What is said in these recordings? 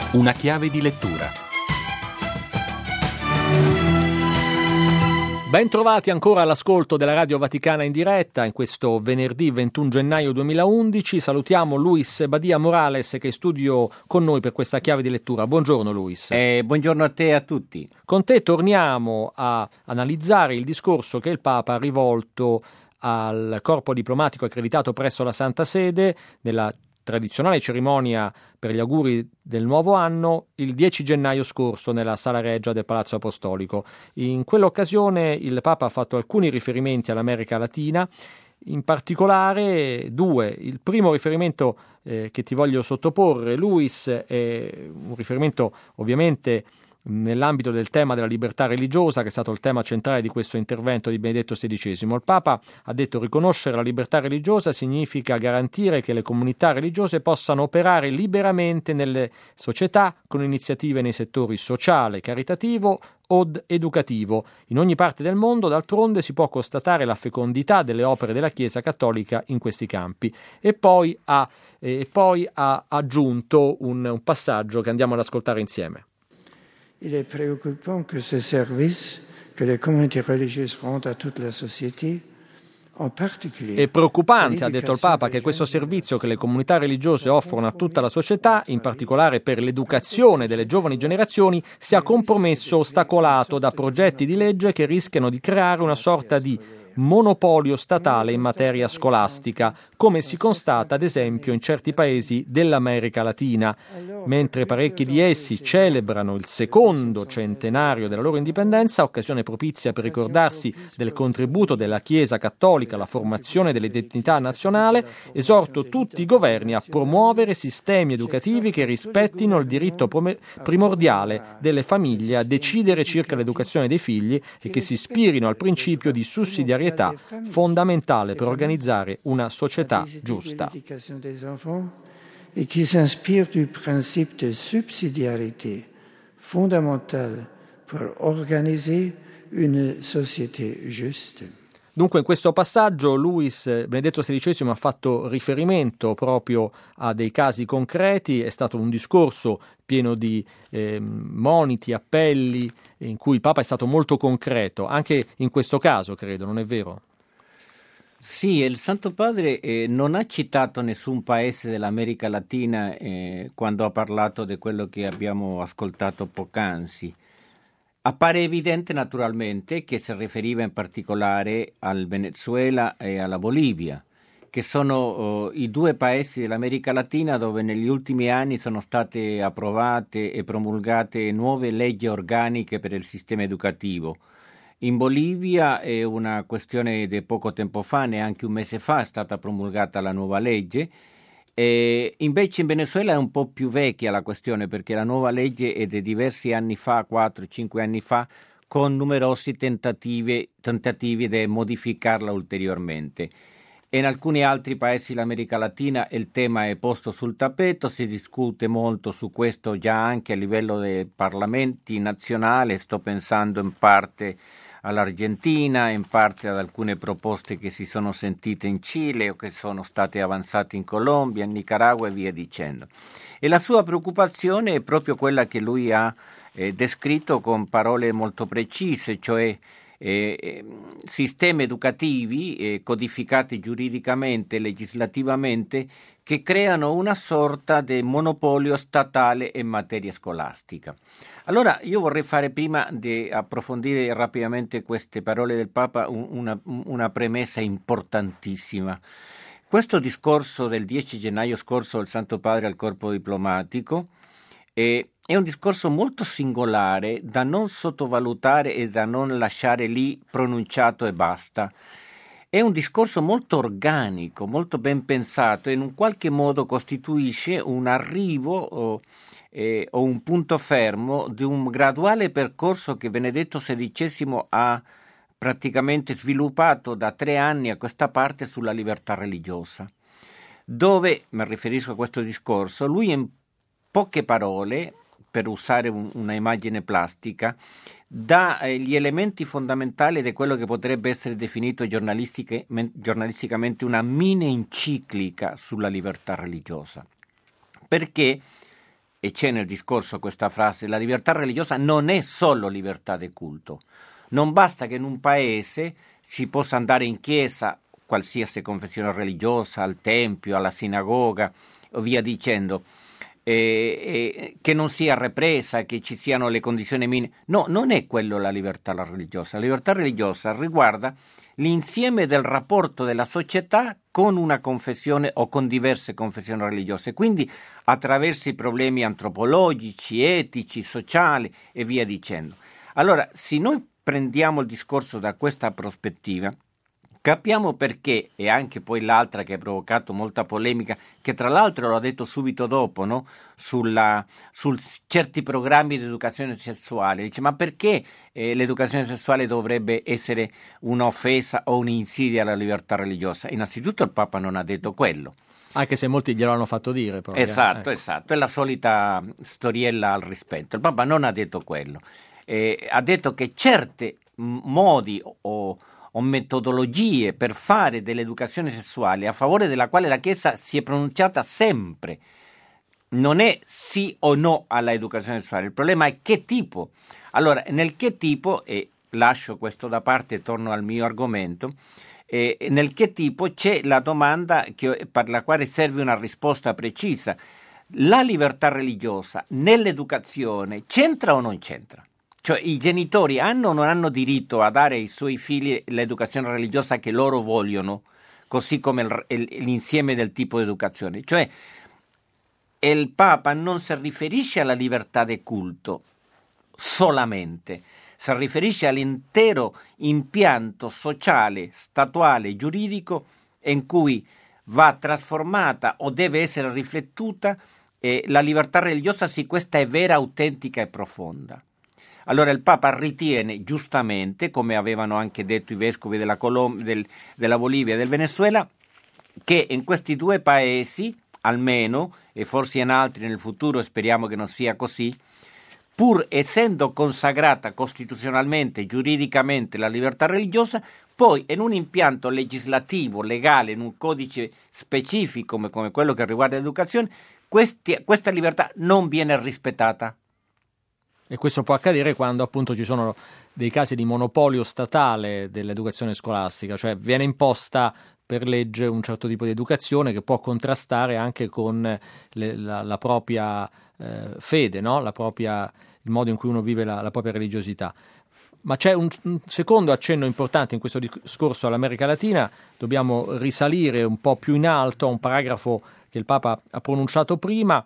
Una chiave di lettura. Ben trovati ancora all'ascolto della Radio Vaticana in diretta in questo venerdì 21 gennaio 2011. Salutiamo Luis Badia Morales che è in studio con noi per questa chiave di lettura. Buongiorno Luis. Buongiorno a te e a tutti. Con te torniamo a analizzare il discorso che il Papa ha rivolto al corpo diplomatico accreditato presso la Santa Sede nella tradizionale cerimonia per gli auguri del nuovo anno il 10 gennaio scorso nella Sala Reggia del Palazzo Apostolico. In quell'occasione il Papa ha fatto alcuni riferimenti all'America Latina, in particolare due. Il primo riferimento che ti voglio sottoporre, Luis, è un riferimento ovviamente nell'ambito del tema della libertà religiosa, che è stato il tema centrale di questo intervento di Benedetto XVI. Il Papa ha detto: riconoscere la libertà religiosa significa garantire che le comunità religiose possano operare liberamente nelle società con iniziative nei settori sociale, caritativo o educativo. In ogni parte del mondo, d'altronde, si può constatare la fecondità delle opere della Chiesa cattolica in questi campi. E poi ha aggiunto un passaggio che andiamo ad ascoltare insieme. Il est préoccupant que ce service que les communautés religieuses rendent à toute la société, en particulier. È preoccupante, ha detto il Papa, che questo servizio che le comunità religiose offrono a tutta la società, in particolare per l'educazione delle giovani generazioni, sia compromesso o ostacolato da progetti di legge che rischiano di creare una sorta di monopolio statale in materia scolastica, come si constata ad esempio in certi paesi dell'America Latina. Mentre parecchi di essi celebrano il secondo centenario della loro indipendenza, occasione propizia per ricordarsi del contributo della Chiesa cattolica alla formazione dell'identità nazionale, esorto tutti i governi a promuovere sistemi educativi che rispettino il diritto primordiale delle famiglie a decidere circa l'educazione dei figli e che si ispirino al principio di sussidiarietà fondamentale per organizzare una società giusta. Et qui s'inspire du principe de subsidiarité fondamentale pour organiser une société juste. Dunque in questo passaggio Benedetto XVI ha fatto riferimento proprio a dei casi concreti, è stato un discorso pieno di moniti, appelli, in cui il Papa è stato molto concreto, anche in questo caso credo, non è vero? Sì, il Santo Padre non ha citato nessun paese dell'America Latina quando ha parlato di quello che abbiamo ascoltato poc'anzi. Appare evidente naturalmente che si riferiva in particolare al Venezuela e alla Bolivia, che sono i due paesi dell'America Latina dove negli ultimi anni sono state approvate e promulgate nuove leggi organiche per il sistema educativo. In Bolivia è una questione di poco tempo fa, neanche un mese fa, è stata promulgata la nuova legge. Invece in Venezuela è un po' più vecchia la questione, perché la nuova legge è di diversi anni fa, 4-5 anni fa, con numerosi tentativi di modificarla ulteriormente. E in alcuni altri paesi dell'America Latina il tema è posto sul tappeto, si discute molto su questo già anche a livello dei parlamenti nazionali. Sto pensando in parte all'Argentina, in parte ad alcune proposte che si sono sentite in Cile o che sono state avanzate in Colombia, in Nicaragua e via dicendo. E la sua preoccupazione è proprio quella che lui ha descritto con parole molto precise, cioè sistemi educativi codificati giuridicamente e legislativamente che creano una sorta di monopolio statale in materia scolastica. Allora io vorrei fare, prima di approfondire rapidamente queste parole del Papa, una premessa importantissima. Questo discorso del 10 gennaio scorso del Santo Padre al corpo diplomatico è un discorso molto singolare, da non sottovalutare e da non lasciare lì pronunciato e basta. È un discorso molto organico, molto ben pensato e in un qualche modo costituisce un arrivo o un punto fermo di un graduale percorso che Benedetto XVI ha praticamente sviluppato da 3 anni a questa parte sulla libertà religiosa, dove, mi riferisco a questo discorso, lui in poche parole, per usare una immagine plastica, dà gli elementi fondamentali di quello che potrebbe essere definito giornalisticamente una mini enciclica sulla libertà religiosa, perché e c'è nel discorso questa frase, la libertà religiosa non è solo libertà di culto. Non basta che in un paese si possa andare in chiesa, qualsiasi confessione religiosa, al tempio, alla sinagoga, o via dicendo, che non sia represa, che ci siano le condizioni minime. No, non è quello la libertà religiosa. La libertà religiosa riguarda l'insieme del rapporto della società con una confessione o con diverse confessioni religiose, quindi attraverso i problemi antropologici, etici, sociali e via dicendo. Allora, se noi prendiamo il discorso da questa prospettiva, capiamo perché, e anche poi l'altra che ha provocato molta polemica, che tra l'altro l'ho detto subito dopo, no? Su certi programmi di educazione sessuale. Dice, ma perché l'educazione sessuale dovrebbe essere un'offesa o un'insidia alla libertà religiosa? Innanzitutto il Papa non ha detto quello. Anche se molti glielo hanno fatto dire. Proprio, esatto, è la solita storiella al rispetto. Il Papa non ha detto quello. Ha detto che certi modi o metodologie per fare dell'educazione sessuale a favore della quale la Chiesa si è pronunciata sempre. Non è sì o no alla educazione sessuale, il problema è che tipo. Allora, nel che tipo, e lascio questo da parte e torno al mio argomento, nel che tipo c'è la domanda per la quale serve una risposta precisa. La libertà religiosa nell'educazione c'entra o non c'entra? Cioè i genitori hanno o non hanno diritto a dare ai suoi figli l'educazione religiosa che loro vogliono, così come l'insieme del tipo di educazione? Cioè il Papa non si riferisce alla libertà di culto solamente, si riferisce all'intero impianto sociale, statuale, giuridico in cui va trasformata o deve essere riflettuta la libertà religiosa, se questa è vera, autentica e profonda. Allora il Papa ritiene giustamente, come avevano anche detto i vescovi della Bolivia e del Venezuela, che in questi due paesi, almeno, e forse in altri nel futuro, speriamo che non sia così, pur essendo consacrata costituzionalmente, giuridicamente la libertà religiosa, poi in un impianto legislativo, legale, in un codice specifico come quello che riguarda l'educazione, questa libertà non viene rispettata. E questo può accadere quando appunto ci sono dei casi di monopolio statale dell'educazione scolastica, cioè viene imposta per legge un certo tipo di educazione che può contrastare anche con la propria fede, no? Il modo in cui uno vive la propria religiosità. Ma c'è un secondo accenno importante in questo discorso all'America Latina. Dobbiamo risalire un po' più in alto a un paragrafo che il Papa ha pronunciato prima.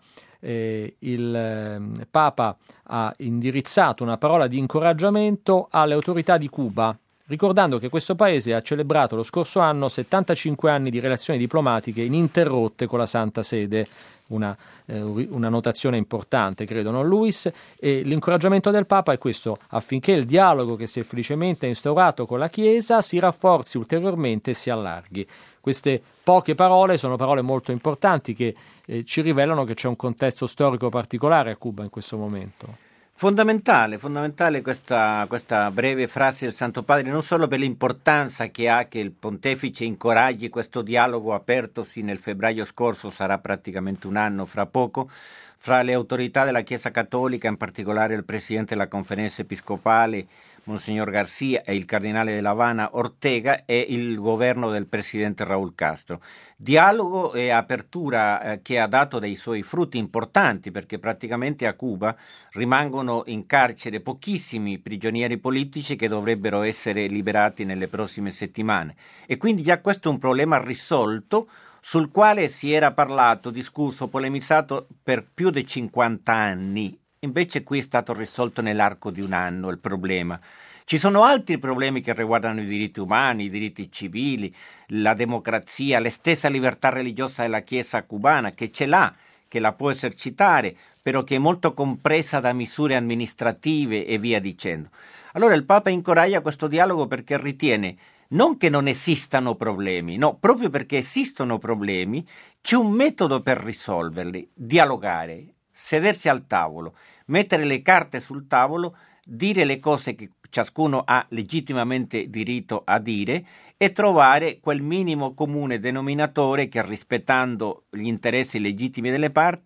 Il Papa ha indirizzato una parola di incoraggiamento alle autorità di Cuba, ricordando che questo paese ha celebrato lo scorso anno 75 anni di relazioni diplomatiche ininterrotte con la Santa Sede, una notazione importante, credo, non Luis? E l'incoraggiamento del Papa è questo, affinché il dialogo che si è felicemente instaurato con la Chiesa si rafforzi ulteriormente e si allarghi. Queste poche parole sono parole molto importanti che ci rivelano che c'è un contesto storico particolare a Cuba in questo momento. Fondamentale questa breve frase del Santo Padre, non solo per l'importanza che ha che il Pontefice incoraggi questo dialogo apertosi nel febbraio scorso, sarà praticamente un anno fra poco, fra le autorità della Chiesa Cattolica, in particolare il Presidente della Conferenza Episcopale, Monsignor Garcia, e il Cardinale della Habana Ortega, e il governo del Presidente Raúl Castro. Dialogo e apertura che ha dato dei suoi frutti importanti, perché praticamente a Cuba rimangono in carcere pochissimi prigionieri politici che dovrebbero essere liberati nelle prossime settimane. E quindi già questo è un problema risolto, sul quale si era parlato, discusso, polemizzato per più di 50 anni. Invece qui è stato risolto nell'arco di un anno il problema. Ci sono altri problemi che riguardano i diritti umani, i diritti civili, la democrazia, la stessa libertà religiosa della Chiesa cubana, che ce l'ha, che la può esercitare, però che è molto compresa da misure amministrative e via dicendo. Allora il Papa incoraggia questo dialogo perché ritiene non che non esistano problemi, no, proprio perché esistono problemi c'è un metodo per risolverli: dialogare, sedersi al tavolo, mettere le carte sul tavolo, dire le cose che ciascuno ha legittimamente diritto a dire e trovare quel minimo comune denominatore che, rispettando gli interessi legittimi delle parti,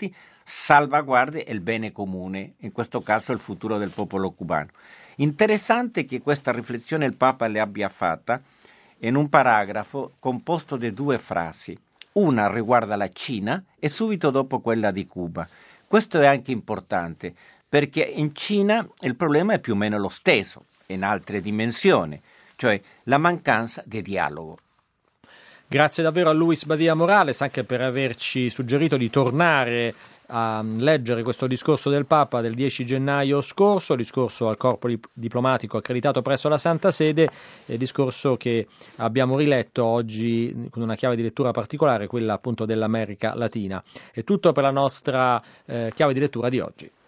salvaguardia il bene comune, in questo caso il futuro del popolo cubano. Interessante che questa riflessione il Papa le abbia fatta in un paragrafo composto di 2 frasi. Una riguarda la Cina e subito dopo quella di Cuba. Questo è anche importante perché in Cina il problema è più o meno lo stesso, in altre dimensioni, cioè la mancanza di dialogo. Grazie davvero a Luis Badia Morales anche per averci suggerito di tornare a leggere questo discorso del Papa del 10 gennaio scorso, discorso al corpo diplomatico accreditato presso la Santa Sede, discorso che abbiamo riletto oggi con una chiave di lettura particolare, quella appunto dell'America Latina. È tutto per la nostra chiave di lettura di oggi.